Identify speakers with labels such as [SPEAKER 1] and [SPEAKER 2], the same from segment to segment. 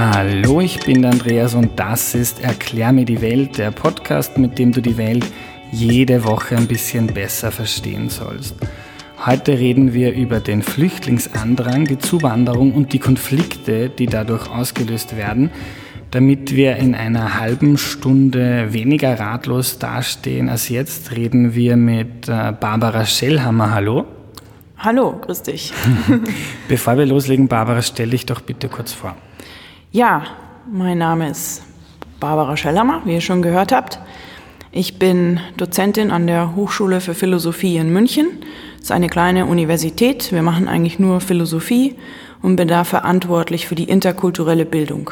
[SPEAKER 1] Hallo, ich bin der Andreas und das ist Erklär mir die Welt, der Podcast, mit dem du die Welt jede Woche ein bisschen besser verstehen sollst. Heute reden wir über den Flüchtlingsandrang, die Zuwanderung und die Konflikte, die dadurch ausgelöst werden, damit wir in einer halben Stunde weniger ratlos dastehen als jetzt, reden wir mit Barbara Schellhammer. Hallo.
[SPEAKER 2] Hallo, grüß dich.
[SPEAKER 1] Bevor wir loslegen, Barbara, stell dich doch bitte kurz vor.
[SPEAKER 2] Ja, mein Name ist Barbara Schellhammer, wie ihr schon gehört habt. Ich bin Dozentin an der Hochschule für Philosophie in München. Das ist eine kleine Universität. Wir machen eigentlich nur Philosophie und bin da verantwortlich für die interkulturelle Bildung.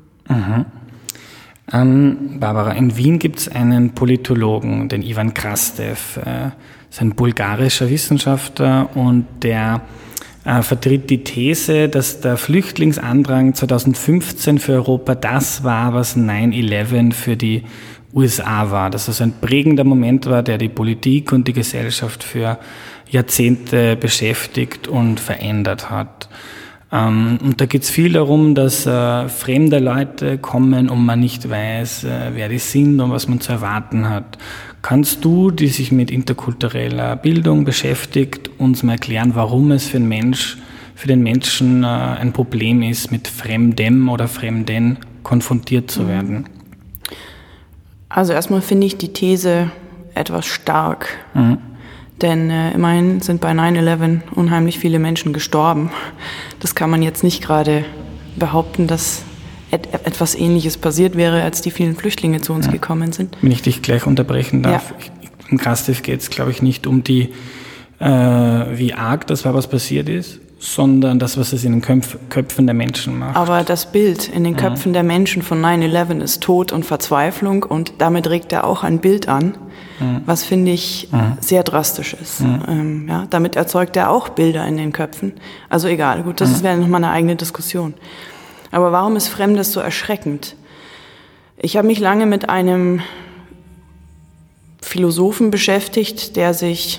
[SPEAKER 1] Barbara, in Wien gibt es einen Politologen, den Ivan Krastev. Ist ein bulgarischer Wissenschaftler und der vertritt die These, dass der Flüchtlingsandrang 2015 für Europa das war, was 9/11 für die USA war. Dass das ein prägender Moment war, der die Politik und die Gesellschaft für Jahrzehnte beschäftigt und verändert hat. Und da geht es viel darum, dass fremde Leute kommen und man nicht weiß, wer die sind und was man zu erwarten hat. Kannst du, die sich mit interkultureller Bildung beschäftigt, uns mal erklären, warum es für den Menschen ein Problem ist, mit Fremdem oder Fremden konfrontiert zu werden?
[SPEAKER 2] Also erstmal finde ich die These etwas stark. Denn immerhin sind bei 9/11 unheimlich viele Menschen gestorben. Das kann man jetzt nicht gerade behaupten, dass etwas Ähnliches passiert wäre, als die vielen Flüchtlinge zu uns gekommen sind.
[SPEAKER 1] Wenn ich dich gleich unterbrechen darf. Ja. Im Krastev geht es, glaube ich, nicht um die, wie arg das war, was passiert ist, sondern das, was es in den Köpfen der Menschen macht.
[SPEAKER 2] Aber das Bild in den Köpfen der Menschen von 9/11 ist Tod und Verzweiflung und damit regt er auch ein Bild an, was, finde ich, sehr drastisch ist. Damit erzeugt er auch Bilder in den Köpfen. Also egal, gut, das wäre nochmal eine eigene Diskussion. Aber warum ist Fremdes so erschreckend? Ich habe mich lange mit einem Philosophen beschäftigt, der sich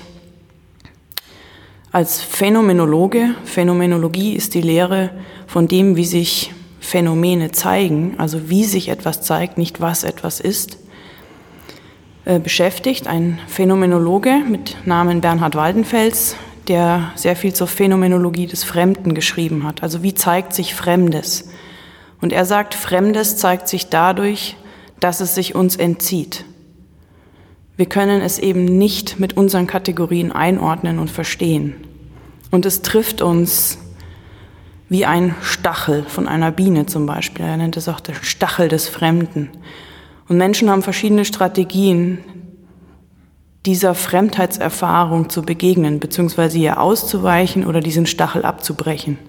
[SPEAKER 2] als Phänomenologie ist die Lehre von dem, wie sich Phänomene zeigen, also wie sich etwas zeigt, nicht was etwas ist, beschäftigt. Ein Phänomenologe mit Namen Bernhard Waldenfels, der sehr viel zur Phänomenologie des Fremden geschrieben hat. Also wie zeigt sich Fremdes? Und er sagt, Fremdes zeigt sich dadurch, dass es sich uns entzieht. Wir können es eben nicht mit unseren Kategorien einordnen und verstehen. Und es trifft uns wie ein Stachel von einer Biene zum Beispiel. Er nennt es auch der Stachel des Fremden. Und Menschen haben verschiedene Strategien, dieser Fremdheitserfahrung zu begegnen, beziehungsweise ihr auszuweichen oder diesen Stachel abzubrechen.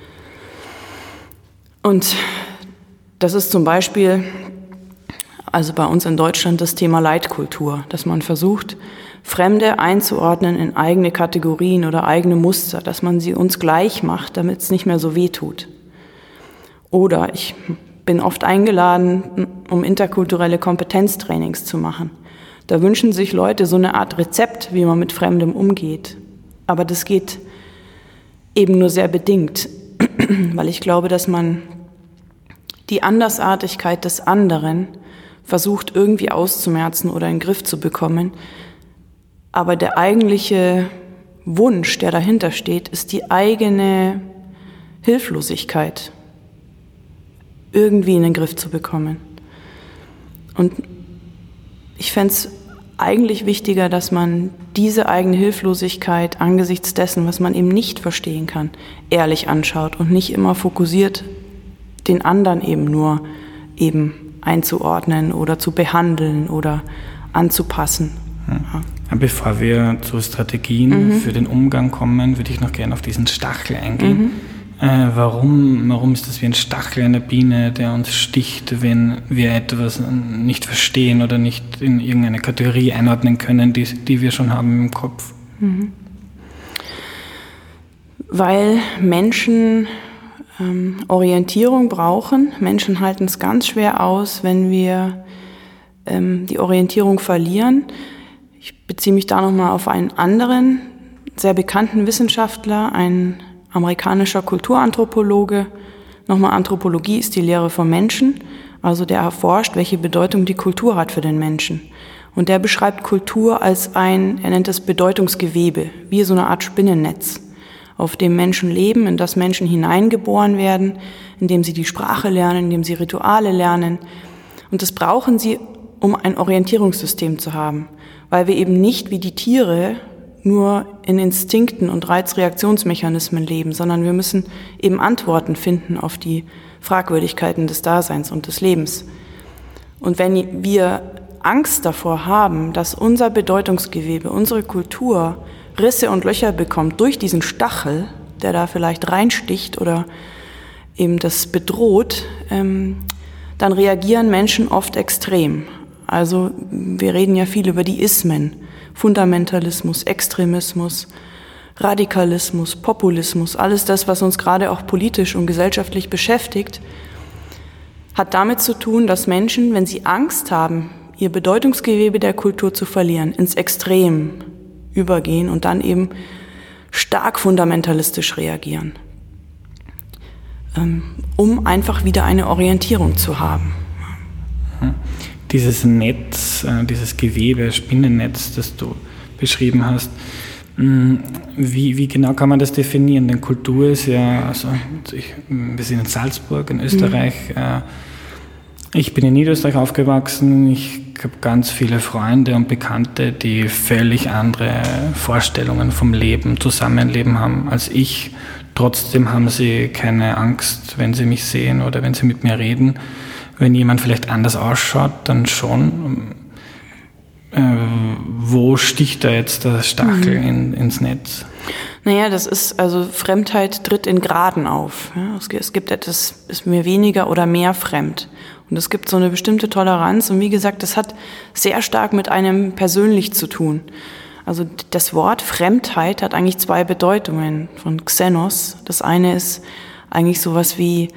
[SPEAKER 2] Und das ist zum Beispiel, also bei uns in Deutschland, das Thema Leitkultur, dass man versucht, Fremde einzuordnen in eigene Kategorien oder eigene Muster, dass man sie uns gleich macht, damit es nicht mehr so weh tut. Oder ich bin oft eingeladen, um interkulturelle Kompetenztrainings zu machen. Da wünschen sich Leute so eine Art Rezept, wie man mit Fremdem umgeht. Aber das geht eben nur sehr bedingt, weil ich glaube, dass man die Andersartigkeit des anderen versucht irgendwie auszumerzen oder in den Griff zu bekommen. Aber der eigentliche Wunsch, der dahinter steht, ist die eigene Hilflosigkeit irgendwie in den Griff zu bekommen. Und ich fände es eigentlich wichtiger, dass man diese eigene Hilflosigkeit angesichts dessen, was man eben nicht verstehen kann, ehrlich anschaut und nicht immer fokussiert, den anderen eben nur eben einzuordnen oder zu behandeln oder anzupassen.
[SPEAKER 1] Ja. Bevor wir zu Strategien für den Umgang kommen, würde ich noch gerne auf diesen Stachel eingehen. Warum ist das wie ein Stachel einer Biene, der uns sticht, wenn wir etwas nicht verstehen oder nicht in irgendeine Kategorie einordnen können, die wir schon haben im Kopf?
[SPEAKER 2] Weil Menschen Orientierung brauchen. Menschen halten es ganz schwer aus, wenn wir die Orientierung verlieren. Ich beziehe mich da nochmal auf einen anderen, sehr bekannten Wissenschaftler, ein amerikanischer Kulturanthropologe Nochmal, Anthropologie ist die Lehre vom Menschen, also der erforscht, welche Bedeutung die Kultur hat für den Menschen. Und der beschreibt Kultur als er nennt es Bedeutungsgewebe, wie so eine Art Spinnennetz, auf dem Menschen leben, in das Menschen hineingeboren werden, in dem sie die Sprache lernen, in dem sie Rituale lernen. Und das brauchen sie, um ein Orientierungssystem zu haben, weil wir eben nicht wie die Tiere nur in Instinkten und Reizreaktionsmechanismen leben, sondern wir müssen eben Antworten finden auf die Fragwürdigkeiten des Daseins und des Lebens. Und wenn wir Angst davor haben, dass unser Bedeutungsgewebe, unsere Kultur Risse und Löcher bekommt durch diesen Stachel, der da vielleicht reinsticht oder eben das bedroht, dann reagieren Menschen oft extrem. Also wir reden ja viel über die Ismen, Fundamentalismus, Extremismus, Radikalismus, Populismus, alles das, was uns gerade auch politisch und gesellschaftlich beschäftigt, hat damit zu tun, dass Menschen, wenn sie Angst haben, ihr Bedeutungsgewebe der Kultur zu verlieren, ins Extrem übergehen und dann eben stark fundamentalistisch reagieren, um einfach wieder eine Orientierung zu haben.
[SPEAKER 1] Dieses Netz, dieses Gewebe, Spinnennetz, das du beschrieben hast, wie genau kann man das definieren? Denn Kultur ist ja, also wir sind in Salzburg, in Österreich. Ich bin in Niederösterreich aufgewachsen. Ich habe ganz viele Freunde und Bekannte, die völlig andere Vorstellungen vom Leben, Zusammenleben haben als ich. Trotzdem haben sie keine Angst, wenn sie mich sehen oder wenn sie mit mir reden. Wenn jemand vielleicht anders ausschaut, dann schon. Wo sticht da jetzt der Stachel ins Netz?
[SPEAKER 2] Naja, das ist, also Fremdheit tritt in Graden auf. Ja, es gibt etwas, ist mir weniger oder mehr fremd. Und es gibt so eine bestimmte Toleranz. Und wie gesagt, das hat sehr stark mit einem persönlich zu tun. Also das Wort Fremdheit hat eigentlich zwei Bedeutungen von Xenos. Das eine ist eigentlich sowas wie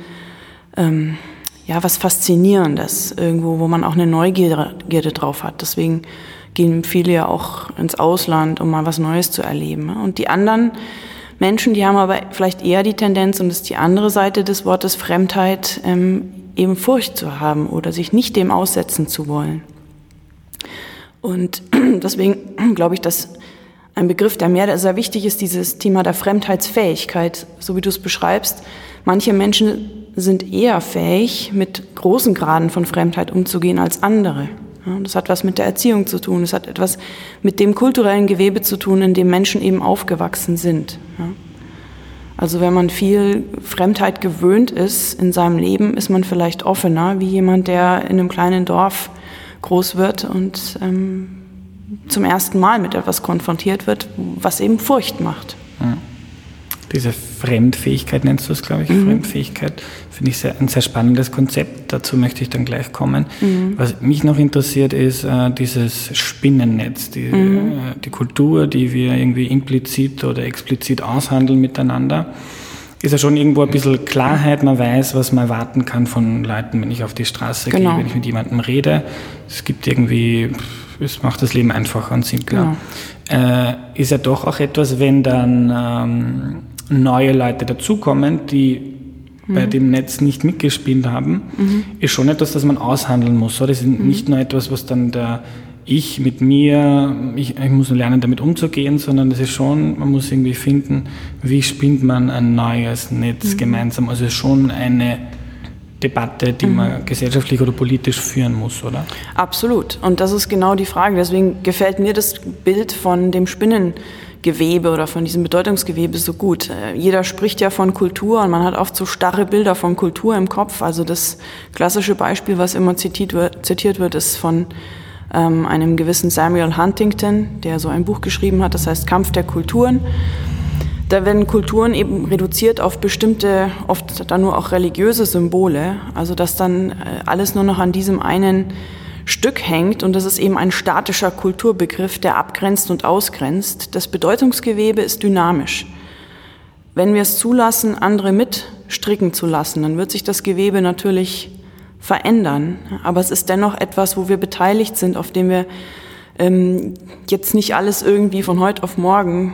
[SPEAKER 2] was Faszinierendes, irgendwo, wo man auch eine Neugierde drauf hat. Deswegen gehen viele ja auch ins Ausland, um mal was Neues zu erleben. Und die anderen Menschen, die haben aber vielleicht eher die Tendenz, und das ist die andere Seite des Wortes Fremdheit, eben Furcht zu haben oder sich nicht dem aussetzen zu wollen. Und deswegen glaube ich, dass ein Begriff, der mir sehr wichtig ist, dieses Thema der Fremdheitsfähigkeit, so wie du es beschreibst. Manche Menschen sind eher fähig, mit großen Graden von Fremdheit umzugehen als andere. Ja, das hat was mit der Erziehung zu tun, das hat etwas mit dem kulturellen Gewebe zu tun, in dem Menschen eben aufgewachsen sind. Ja. Also wenn man viel Fremdheit gewöhnt ist in seinem Leben, ist man vielleicht offener, wie jemand, der in einem kleinen Dorf groß wird und zum ersten Mal mit etwas konfrontiert wird, was eben Furcht macht.
[SPEAKER 1] Ja. Diese Fremdfähigkeit nennst du es, glaube ich. Fremdfähigkeit finde ich ein sehr spannendes Konzept. Dazu möchte ich dann gleich kommen. Was mich noch interessiert, ist dieses Spinnennetz, die Kultur, die wir irgendwie implizit oder explizit aushandeln miteinander. Ist ja schon irgendwo ein bisschen Klarheit, man weiß, was man erwarten kann von Leuten, wenn ich auf die Straße gehe, wenn ich mit jemandem rede. Es gibt irgendwie, es macht das Leben einfacher und simpler. Ist ja doch auch etwas, wenn dann neue Leute dazukommen, die bei dem Netz nicht mitgespielt haben, ist schon etwas, das man aushandeln muss. Das ist nicht nur etwas, was dann ich mit mir, ich muss nur lernen, damit umzugehen, sondern das ist schon, man muss irgendwie finden, wie spinnt man ein neues Netz gemeinsam. Also es ist schon eine Debatte, die man gesellschaftlich oder politisch führen muss, oder?
[SPEAKER 2] Absolut. Und das ist genau die Frage. Deswegen gefällt mir das Bild von dem Spinnengewebe oder von diesem Bedeutungsgewebe so gut. Jeder spricht ja von Kultur und man hat oft so starre Bilder von Kultur im Kopf. Also das klassische Beispiel, was immer zitiert wird, ist von einem gewissen Samuel Huntington, der so ein Buch geschrieben hat, das heißt Kampf der Kulturen. Da werden Kulturen eben reduziert auf bestimmte, oft dann nur auch religiöse Symbole, also dass dann alles nur noch an diesem einen Stück hängt und das ist eben ein statischer Kulturbegriff, der abgrenzt und ausgrenzt. Das Bedeutungsgewebe ist dynamisch. Wenn wir es zulassen, andere mitstricken zu lassen, dann wird sich das Gewebe natürlich verändern, aber es ist dennoch etwas, wo wir beteiligt sind, auf dem wir jetzt nicht alles irgendwie von heute auf morgen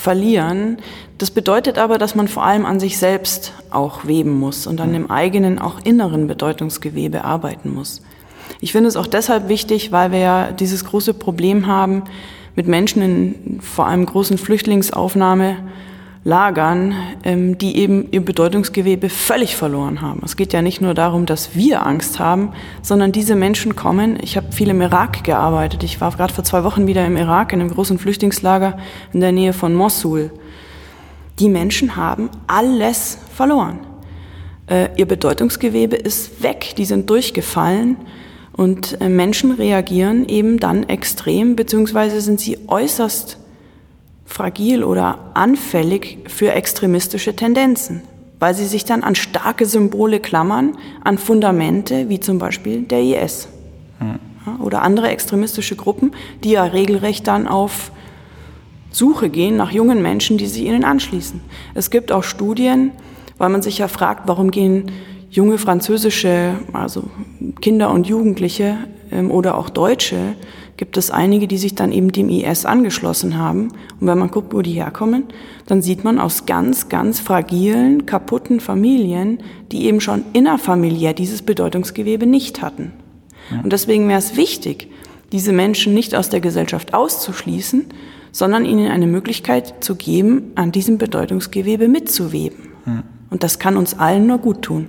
[SPEAKER 2] verlieren. Das bedeutet aber, dass man vor allem an sich selbst auch weben muss und an dem eigenen, auch inneren Bedeutungsgewebe arbeiten muss. Ich finde es auch deshalb wichtig, weil wir ja dieses große Problem haben mit Menschen in vor allem großen Flüchtlingsaufnahmelagern, die eben ihr Bedeutungsgewebe völlig verloren haben. Es geht ja nicht nur darum, dass wir Angst haben, sondern diese Menschen kommen. Ich habe viel im Irak gearbeitet. Ich war gerade vor 2 Wochen wieder im Irak, in einem großen Flüchtlingslager in der Nähe von Mossul. Die Menschen haben alles verloren. Ihr Bedeutungsgewebe ist weg, die sind durchgefallen. Und Menschen reagieren eben dann extrem, beziehungsweise sind sie äußerst fragil oder anfällig für extremistische Tendenzen, weil sie sich dann an starke Symbole klammern, an Fundamente, wie zum Beispiel der IS. Ja, oder andere extremistische Gruppen, die ja regelrecht dann auf Suche gehen nach jungen Menschen, die sich ihnen anschließen. Es gibt auch Studien, weil man sich ja fragt, warum gehen junge französische, also Kinder und Jugendliche oder auch Deutsche, gibt es einige, die sich dann eben dem IS angeschlossen haben. Und wenn man guckt, wo die herkommen, dann sieht man aus ganz, ganz fragilen, kaputten Familien, die eben schon innerfamiliär dieses Bedeutungsgewebe nicht hatten. Und deswegen wäre es wichtig, diese Menschen nicht aus der Gesellschaft auszuschließen, sondern ihnen eine Möglichkeit zu geben, an diesem Bedeutungsgewebe mitzuweben. Und das kann uns allen nur gut tun.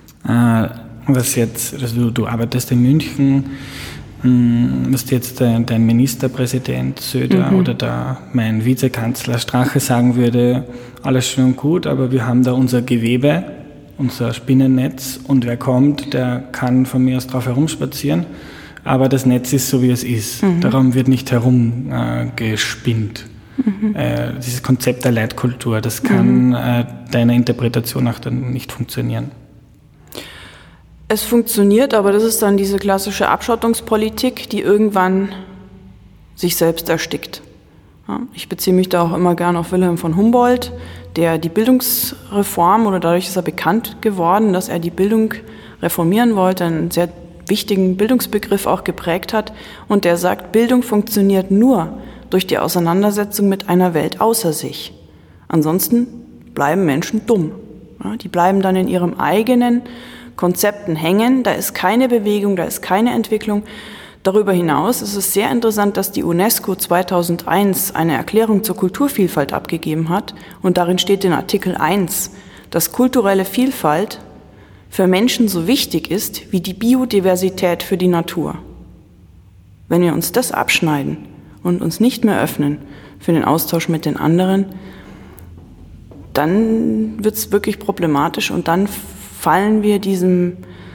[SPEAKER 1] Du arbeitest in München, was jetzt dein Ministerpräsident Söder oder mein Vizekanzler Strache sagen würde, alles schön und gut, aber wir haben da unser Gewebe, unser Spinnennetz und wer kommt, der kann von mir aus drauf herumspazieren, aber das Netz ist so, wie es ist. Darum wird nicht herumgespinnt. Dieses Konzept der Leitkultur, das kann deiner Interpretation nach dann nicht funktionieren.
[SPEAKER 2] Es funktioniert, aber das ist dann diese klassische Abschottungspolitik, die irgendwann sich selbst erstickt. Ja, ich beziehe mich da auch immer gern auf Wilhelm von Humboldt, der die Bildungsreform, oder dadurch ist er bekannt geworden, dass er die Bildung reformieren wollte, einen sehr wichtigen Bildungsbegriff auch geprägt hat. Und der sagt, Bildung funktioniert nur durch die Auseinandersetzung mit einer Welt außer sich. Ansonsten bleiben Menschen dumm. Ja, die bleiben dann in ihrem eigenen Konzepten hängen, da ist keine Bewegung, da ist keine Entwicklung. Darüber hinaus ist es sehr interessant, dass die UNESCO 2001 eine Erklärung zur Kulturvielfalt abgegeben hat und darin steht in Artikel 1, dass kulturelle Vielfalt für Menschen so wichtig ist wie die Biodiversität für die Natur. Wenn wir uns das abschneiden und uns nicht mehr öffnen für den Austausch mit den anderen, dann wird es wirklich problematisch und dann fallen wir diesem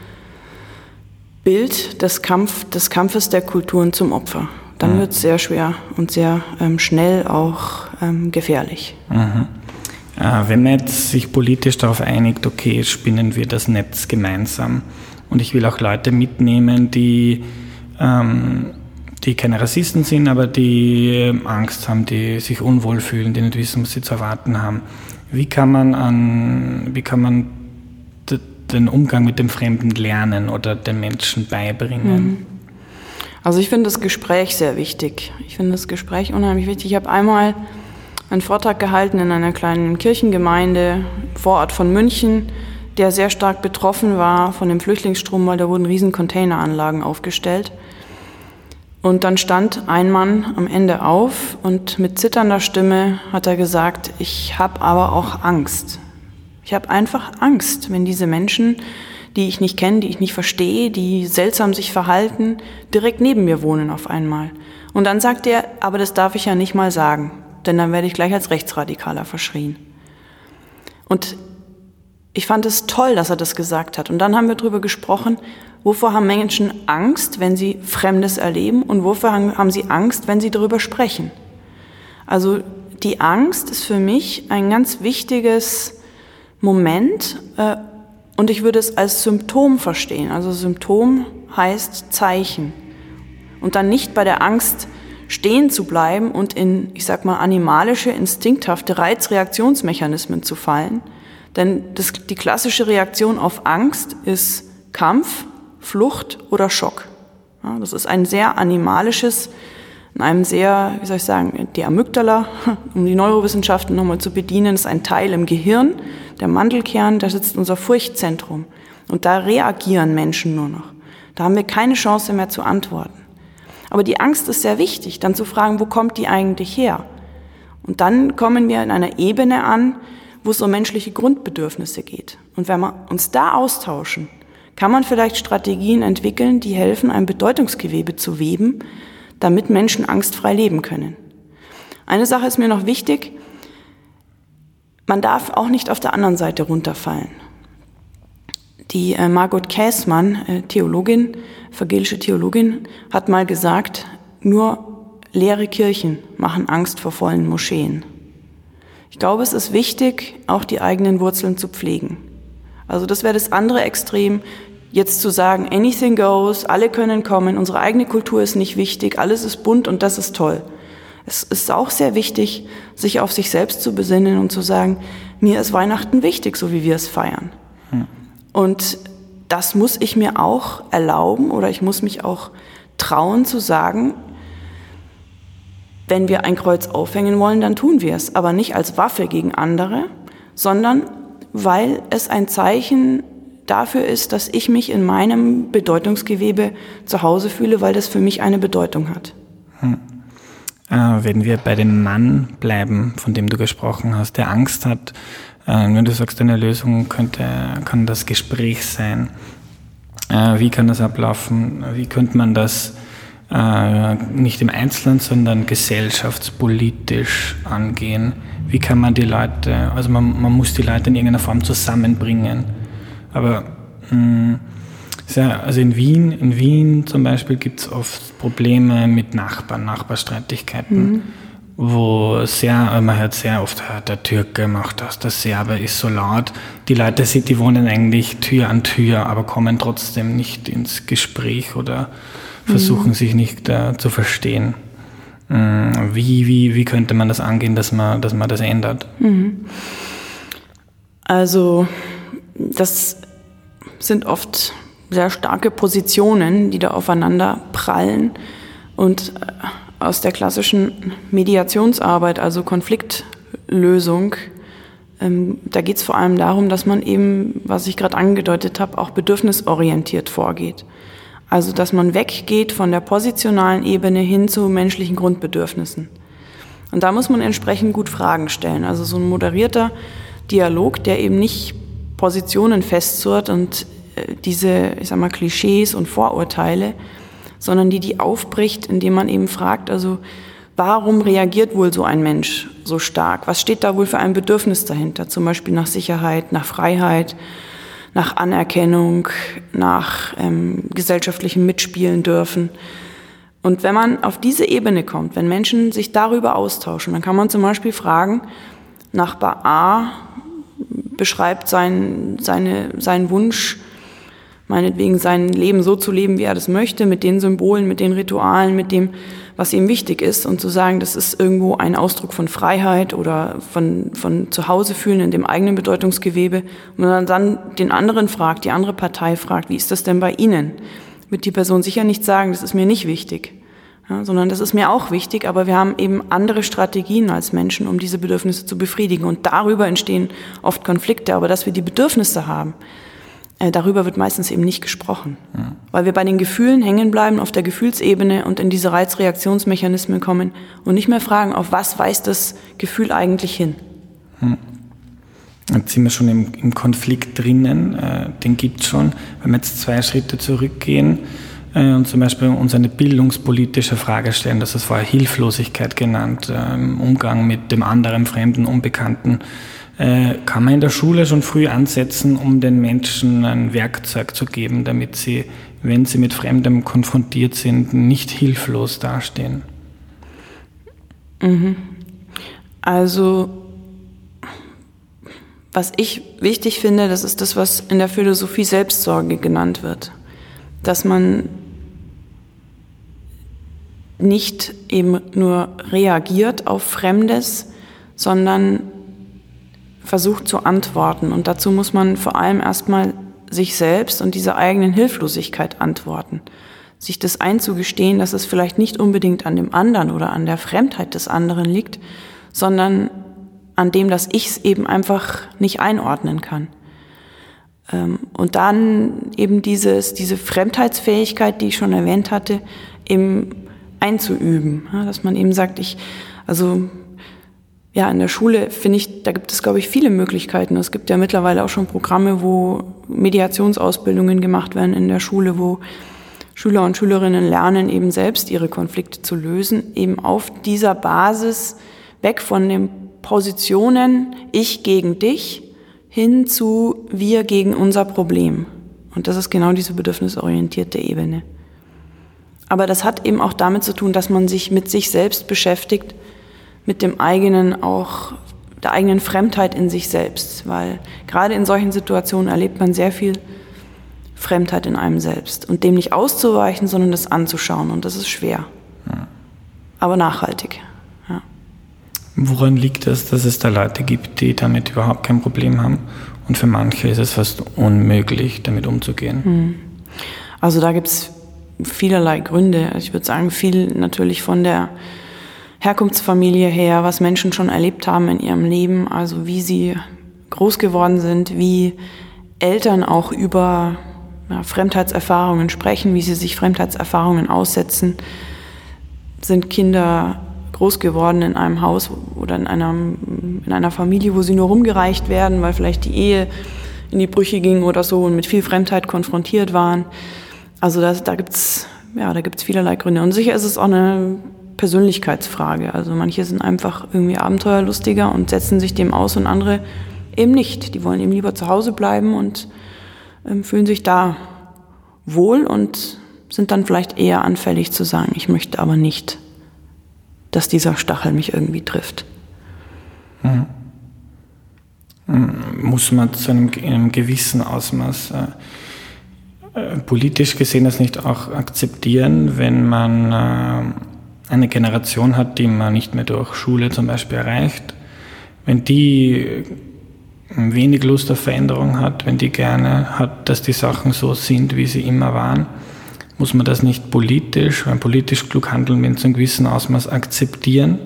[SPEAKER 2] Bild des Kampfes der Kulturen zum Opfer. Dann wird es sehr schwer und sehr schnell auch gefährlich.
[SPEAKER 1] Wenn man jetzt sich politisch darauf einigt, okay, spinnen wir das Netz gemeinsam und ich will auch Leute mitnehmen, die keine Rassisten sind, aber die Angst haben, die sich unwohl fühlen, die nicht wissen, was sie zu erwarten haben. Wie kann man den Umgang mit dem Fremden lernen oder den Menschen beibringen?
[SPEAKER 2] Also ich finde das Gespräch sehr wichtig. Ich finde das Gespräch unheimlich wichtig. Ich habe einmal einen Vortrag gehalten in einer kleinen Kirchengemeinde im Vorort von München, der sehr stark betroffen war von dem Flüchtlingsstrom, weil da wurden riesen Containeranlagen aufgestellt. Und dann stand ein Mann am Ende auf und mit zitternder Stimme hat er gesagt, ich habe aber auch Angst. Ich habe einfach Angst, wenn diese Menschen, die ich nicht kenne, die ich nicht verstehe, die seltsam sich verhalten, direkt neben mir wohnen auf einmal. Und dann sagt er, aber das darf ich ja nicht mal sagen, denn dann werde ich gleich als Rechtsradikaler verschrien. Und ich fand es toll, dass er das gesagt hat. Und dann haben wir darüber gesprochen, wovor haben Menschen Angst, wenn sie Fremdes erleben und wovor haben sie Angst, wenn sie darüber sprechen. Also die Angst ist für mich ein ganz wichtiges Moment und ich würde es als Symptom verstehen. Also Symptom heißt Zeichen. Und dann nicht bei der Angst stehen zu bleiben und in, ich sag mal, animalische, instinkthafte Reizreaktionsmechanismen zu fallen. Denn die klassische Reaktion auf Angst ist Kampf, Flucht oder Schock. Ja, das ist ein sehr animalisches in einem sehr, wie soll ich sagen, die Amygdala, um die Neurowissenschaften nochmal zu bedienen, ist ein Teil im Gehirn, der Mandelkern, da sitzt unser Furchtzentrum. Und da reagieren Menschen nur noch. Da haben wir keine Chance mehr zu antworten. Aber die Angst ist sehr wichtig, dann zu fragen, wo kommt die eigentlich her? Und dann kommen wir in einer Ebene an, wo es um menschliche Grundbedürfnisse geht. Und wenn wir uns da austauschen, kann man vielleicht Strategien entwickeln, die helfen, ein Bedeutungsgewebe zu weben, damit Menschen angstfrei leben können. Eine Sache ist mir noch wichtig, man darf auch nicht auf der anderen Seite runterfallen. Die Margot Käßmann, Theologin, evangelische Theologin, hat mal gesagt, nur leere Kirchen machen Angst vor vollen Moscheen. Ich glaube, es ist wichtig, auch die eigenen Wurzeln zu pflegen. Also das wäre das andere Extrem, jetzt zu sagen, anything goes, alle können kommen, unsere eigene Kultur ist nicht wichtig, alles ist bunt und das ist toll. Es ist auch sehr wichtig, sich auf sich selbst zu besinnen und zu sagen, mir ist Weihnachten wichtig, so wie wir es feiern. Und das muss ich mir auch erlauben oder ich muss mich auch trauen zu sagen, wenn wir ein Kreuz aufhängen wollen, dann tun wir es. Aber nicht als Waffe gegen andere, sondern weil es ein Zeichen dafür ist, dass ich mich in meinem Bedeutungsgewebe zu Hause fühle, weil das für mich eine Bedeutung hat.
[SPEAKER 1] Wenn wir bei dem Mann bleiben, von dem du gesprochen hast, der Angst hat, wenn du sagst, eine Lösung kann das Gespräch sein. Wie kann das ablaufen? Wie könnte man das nicht im Einzelnen, sondern gesellschaftspolitisch angehen? Wie kann man die Leute, also man muss die Leute in irgendeiner Form zusammenbringen. Aber also in Wien zum Beispiel gibt es oft Probleme mit Nachbarstreitigkeiten, wo man hört sehr oft, der Türke macht das, der Serbe ist so laut. Die Leute die wohnen eigentlich Tür an Tür, aber kommen trotzdem nicht ins Gespräch oder versuchen sich nicht zu verstehen. Wie könnte man das angehen, dass man das ändert?
[SPEAKER 2] Also das sind oft sehr starke Positionen, die da aufeinander prallen und aus der klassischen Mediationsarbeit, also Konfliktlösung, da geht es vor allem darum, dass man eben, was ich gerade angedeutet habe, auch bedürfnisorientiert vorgeht. Also dass man weggeht von der positionalen Ebene hin zu menschlichen Grundbedürfnissen. Und da muss man entsprechend gut Fragen stellen. Also so ein moderierter Dialog, der eben nicht Positionen festzurrt und diese, ich sag mal, Klischees und Vorurteile, sondern die aufbricht, indem man eben fragt, also warum reagiert wohl so ein Mensch so stark? Was steht da wohl für ein Bedürfnis dahinter? Zum Beispiel nach Sicherheit, nach Freiheit, nach Anerkennung, nach gesellschaftlichem Mitspielen dürfen. Und wenn man auf diese Ebene kommt, wenn Menschen sich darüber austauschen, dann kann man zum Beispiel fragen, Nachbar A beschreibt seinen Wunsch, meinetwegen sein Leben so zu leben, wie er das möchte, mit den Symbolen, mit den Ritualen, mit dem, was ihm wichtig ist, und zu sagen, das ist irgendwo ein Ausdruck von Freiheit oder von Zuhause fühlen in dem eigenen Bedeutungsgewebe. Und wenn man dann den anderen fragt, die andere Partei fragt, wie ist das denn bei Ihnen? Wird die Person sicher nicht sagen, das ist mir nicht wichtig, ja, sondern das ist mir auch wichtig, aber wir haben eben andere Strategien als Menschen, um diese Bedürfnisse zu befriedigen. Und darüber entstehen oft Konflikte, aber dass wir die Bedürfnisse haben, darüber wird meistens eben nicht gesprochen, weil wir bei den Gefühlen hängen bleiben, auf der Gefühlsebene und in diese Reizreaktionsmechanismen kommen und nicht mehr fragen, auf was weist das Gefühl eigentlich hin.
[SPEAKER 1] Jetzt sind wir schon im Konflikt drinnen, den gibt es schon. Wenn wir jetzt 2 Schritte zurückgehen und zum Beispiel uns eine bildungspolitische Frage stellen, das ist vorher Hilflosigkeit genannt, im Umgang mit dem anderen, Fremden, Unbekannten, kann man in der Schule schon früh ansetzen, um den Menschen ein Werkzeug zu geben, damit sie, wenn sie mit Fremdem konfrontiert sind, nicht hilflos dastehen?
[SPEAKER 2] Also, was ich wichtig finde, das ist das, was in der Philosophie Selbstsorge genannt wird. Dass man nicht eben nur reagiert auf Fremdes, sondern versucht zu antworten. Und dazu muss man vor allem erstmal sich selbst und dieser eigenen Hilflosigkeit antworten. sich das einzugestehen, dass es vielleicht nicht unbedingt an dem anderen oder an der Fremdheit des anderen liegt, sondern an dem, dass ich es eben einfach nicht einordnen kann. Und dann eben diese Fremdheitsfähigkeit, die ich schon erwähnt hatte, eben einzuüben. Dass man eben sagt, in der Schule finde ich, da gibt es, glaube ich, viele Möglichkeiten. Es gibt ja mittlerweile auch schon Programme, wo Mediationsausbildungen gemacht werden in der Schule, wo Schüler und Schülerinnen lernen, eben selbst ihre Konflikte zu lösen, eben auf dieser Basis weg von den Positionen ich gegen dich hin zu wir gegen unser Problem. Und das ist genau diese bedürfnisorientierte Ebene. Aber das hat eben auch damit zu tun, dass man sich mit sich selbst beschäftigt, mit dem eigenen, auch der eigenen Fremdheit in sich selbst. Weil gerade in solchen Situationen erlebt man sehr viel Fremdheit in einem selbst. Und dem nicht auszuweichen, sondern das anzuschauen. Und das ist schwer. Ja. Aber nachhaltig. Ja.
[SPEAKER 1] Woran liegt es, dass es da Leute gibt, die damit überhaupt kein Problem haben? Und für manche ist es fast unmöglich, damit umzugehen.
[SPEAKER 2] Also da gibt es vielerlei Gründe. Ich würde sagen, viel natürlich von der Herkunftsfamilie her, was Menschen schon erlebt haben in ihrem Leben, also wie sie groß geworden sind, wie Eltern auch über Fremdheitserfahrungen sprechen, wie sie sich Fremdheitserfahrungen aussetzen. Sind Kinder groß geworden in einem Haus oder in einer Familie, wo sie nur rumgereicht werden, weil vielleicht die Ehe in die Brüche ging oder so und mit viel Fremdheit konfrontiert waren. Also da gibt's vielerlei Gründe. Und sicher ist es auch eine Persönlichkeitsfrage. Also manche sind einfach irgendwie abenteuerlustiger und setzen sich dem aus und andere eben nicht. Die wollen eben lieber zu Hause bleiben und fühlen sich da wohl und sind dann vielleicht eher anfällig zu sagen, ich möchte aber nicht, dass dieser Stachel mich irgendwie trifft.
[SPEAKER 1] Muss man zu einem gewissen Ausmaß politisch gesehen das nicht auch akzeptieren, wenn man eine Generation hat, die man nicht mehr durch Schule zum Beispiel erreicht, wenn die wenig Lust auf Veränderung hat, wenn die gerne hat, dass die Sachen so sind, wie sie immer waren, muss man das nicht politisch, wenn politisch klug handeln, wenn zu einem gewissen Ausmaß akzeptieren?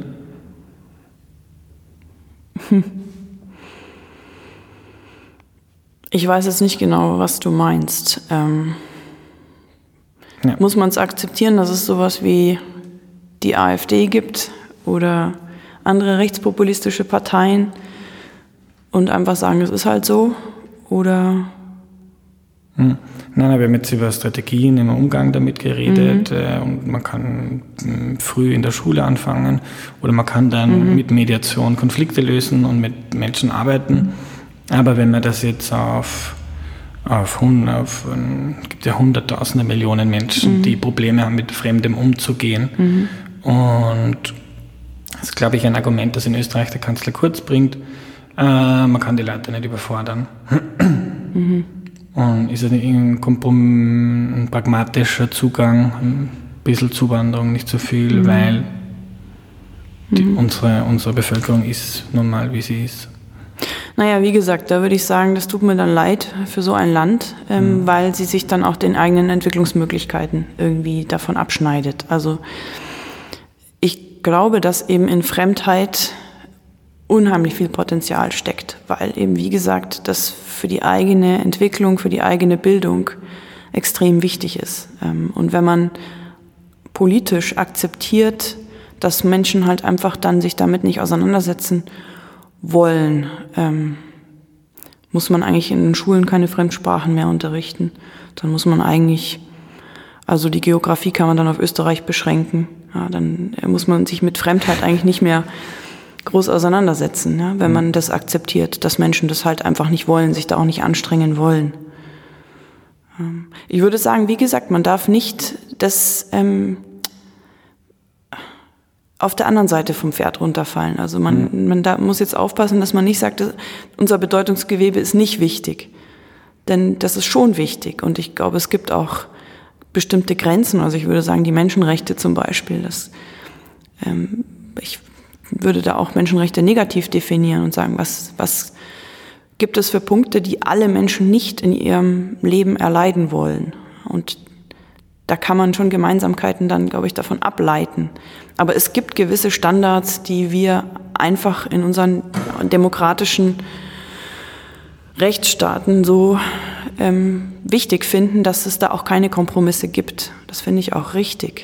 [SPEAKER 2] Ich weiß jetzt nicht genau, was du meinst. Muss man es akzeptieren, dass es sowas wie die AfD gibt oder andere rechtspopulistische Parteien und einfach sagen, es ist halt so? Oder?
[SPEAKER 1] Nein, wir haben jetzt über Strategien im Umgang damit geredet und man kann früh in der Schule anfangen oder man kann dann mit Mediation Konflikte lösen und mit Menschen arbeiten. Aber wenn man das jetzt gibt ja Hunderttausende, Millionen Menschen, die Probleme haben, mit Fremdem umzugehen. Und das ist, glaube ich, ein Argument, das in Österreich der Kanzler Kurz bringt. Man kann die Leute nicht überfordern. Und ist es nicht ein pragmatischer Zugang, ein bisschen Zuwanderung, nicht so viel, weil unsere Bevölkerung ist nun mal, wie sie ist.
[SPEAKER 2] Naja, wie gesagt, da würde ich sagen, das tut mir dann leid für so ein Land, weil sie sich dann auch den eigenen Entwicklungsmöglichkeiten irgendwie davon abschneidet. Also ich glaube, dass eben in Fremdheit unheimlich viel Potenzial steckt, weil eben, wie gesagt, das für die eigene Entwicklung, für die eigene Bildung extrem wichtig ist. Und wenn man politisch akzeptiert, dass Menschen halt einfach dann sich damit nicht auseinandersetzen wollen, muss man eigentlich in den Schulen keine Fremdsprachen mehr unterrichten. Dann muss man eigentlich, also die Geografie kann man dann auf Österreich beschränken. Ja, dann muss man sich mit Fremdheit eigentlich nicht mehr groß auseinandersetzen, ja, wenn man das akzeptiert, dass Menschen das halt einfach nicht wollen, sich da auch nicht anstrengen wollen. Ich würde sagen, wie gesagt, man darf nicht das auf der anderen Seite vom Pferd runterfallen. Also man muss jetzt aufpassen, dass man nicht sagt, unser Bedeutungsgewebe ist nicht wichtig. Denn das ist schon wichtig. Und ich glaube, es gibt auch bestimmte Grenzen. Also ich würde sagen, die Menschenrechte zum Beispiel. Ich würde da auch Menschenrechte negativ definieren und sagen, was gibt es für Punkte, die alle Menschen nicht in ihrem Leben erleiden wollen. Und Da kann man schon Gemeinsamkeiten dann, glaube ich, davon ableiten. Aber es gibt gewisse Standards, die wir einfach in unseren demokratischen Rechtsstaaten so wichtig finden, dass es da auch keine Kompromisse gibt. Das finde ich auch richtig.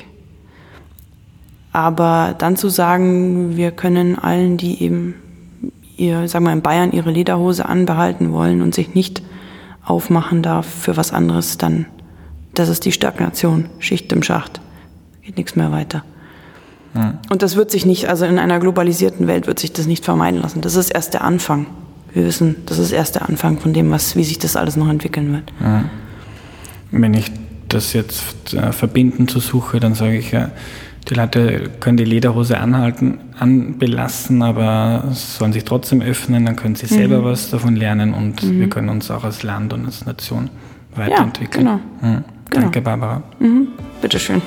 [SPEAKER 2] Aber dann zu sagen, wir können allen, die eben in Bayern ihre Lederhose anbehalten wollen und sich nicht aufmachen darf für was anderes, dann, das ist die Stagnation, Schicht im Schacht. Geht nichts mehr weiter. Ja. Und das wird sich nicht, also in einer globalisierten Welt wird sich das nicht vermeiden lassen. Das ist erst der Anfang. Wir wissen, das ist erst der Anfang von dem, wie sich das alles noch entwickeln wird.
[SPEAKER 1] Ja. Wenn ich das jetzt verbinden zu suche, dann sage ich ja, die Leute können die Lederhose anbelassen, aber sollen sich trotzdem öffnen, dann können sie selber was davon lernen und wir können uns auch als Land und als Nation weiterentwickeln.
[SPEAKER 2] Ja, genau.
[SPEAKER 1] Danke, Barbara.
[SPEAKER 2] Bitteschön.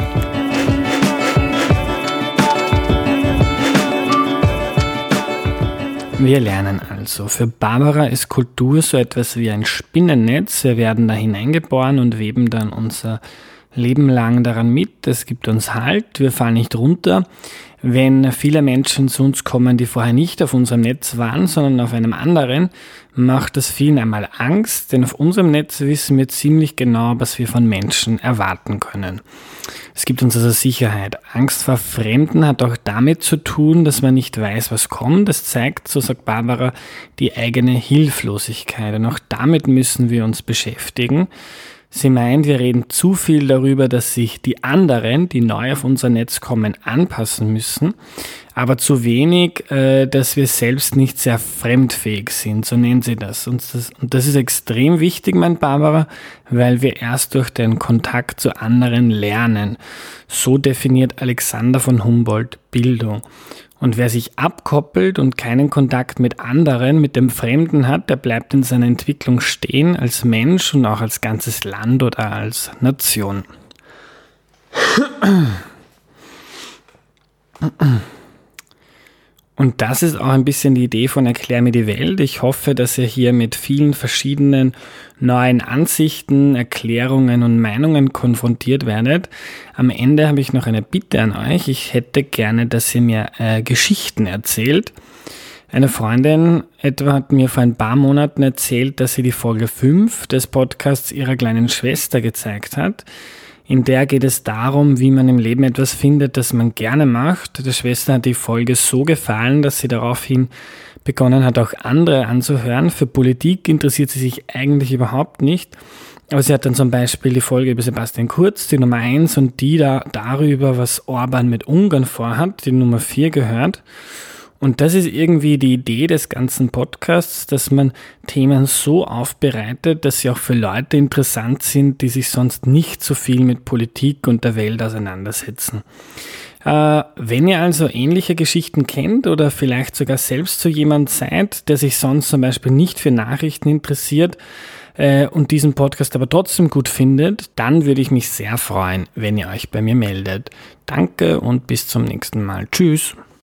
[SPEAKER 1] Wir lernen also. Für Barbara ist Kultur so etwas wie ein Spinnennetz. Wir werden da hineingeboren und weben dann unser Leben lang daran mit. Es gibt uns Halt, wir fallen nicht runter. Wenn viele Menschen zu uns kommen, die vorher nicht auf unserem Netz waren, sondern auf einem anderen, macht das vielen einmal Angst, denn auf unserem Netz wissen wir ziemlich genau, was wir von Menschen erwarten können. Es gibt uns also Sicherheit. Angst vor Fremden hat auch damit zu tun, dass man nicht weiß, was kommt. Das zeigt, so sagt Barbara, die eigene Hilflosigkeit. Und auch damit müssen wir uns beschäftigen. Sie meint, wir reden zu viel darüber, dass sich die anderen, die neu auf unser Netz kommen, anpassen müssen, aber zu wenig, dass wir selbst nicht sehr fremdfähig sind, so nennt sie das. Und das ist extrem wichtig, meint Barbara, weil wir erst durch den Kontakt zu anderen lernen. So definiert Alexander von Humboldt Bildung. Und wer sich abkoppelt und keinen Kontakt mit anderen, mit dem Fremden hat, der bleibt in seiner Entwicklung stehen als Mensch und auch als ganzes Land oder als Nation. Und das ist auch ein bisschen die Idee von Erklär mir die Welt. Ich hoffe, dass ihr hier mit vielen verschiedenen neuen Ansichten, Erklärungen und Meinungen konfrontiert werdet. Am Ende habe ich noch eine Bitte an euch. Ich hätte gerne, dass ihr mir Geschichten erzählt. Eine Freundin etwa hat mir vor ein paar Monaten erzählt, dass sie die Folge 5 des Podcasts ihrer kleinen Schwester gezeigt hat. In der geht es darum, wie man im Leben etwas findet, das man gerne macht. Der Schwester hat die Folge so gefallen, dass sie daraufhin begonnen hat, auch andere anzuhören. Für Politik interessiert sie sich eigentlich überhaupt nicht. Aber sie hat dann zum Beispiel die Folge über Sebastian Kurz, die Nummer 1, und die darüber, was Orban mit Ungarn vorhat, die Nummer 4 gehört. Und das ist irgendwie die Idee des ganzen Podcasts, dass man Themen so aufbereitet, dass sie auch für Leute interessant sind, die sich sonst nicht so viel mit Politik und der Welt auseinandersetzen. Wenn ihr also ähnliche Geschichten kennt oder vielleicht sogar selbst so jemand seid, der sich sonst zum Beispiel nicht für Nachrichten interessiert und diesen Podcast aber trotzdem gut findet, dann würde ich mich sehr freuen, wenn ihr euch bei mir meldet. Danke und bis zum nächsten Mal. Tschüss.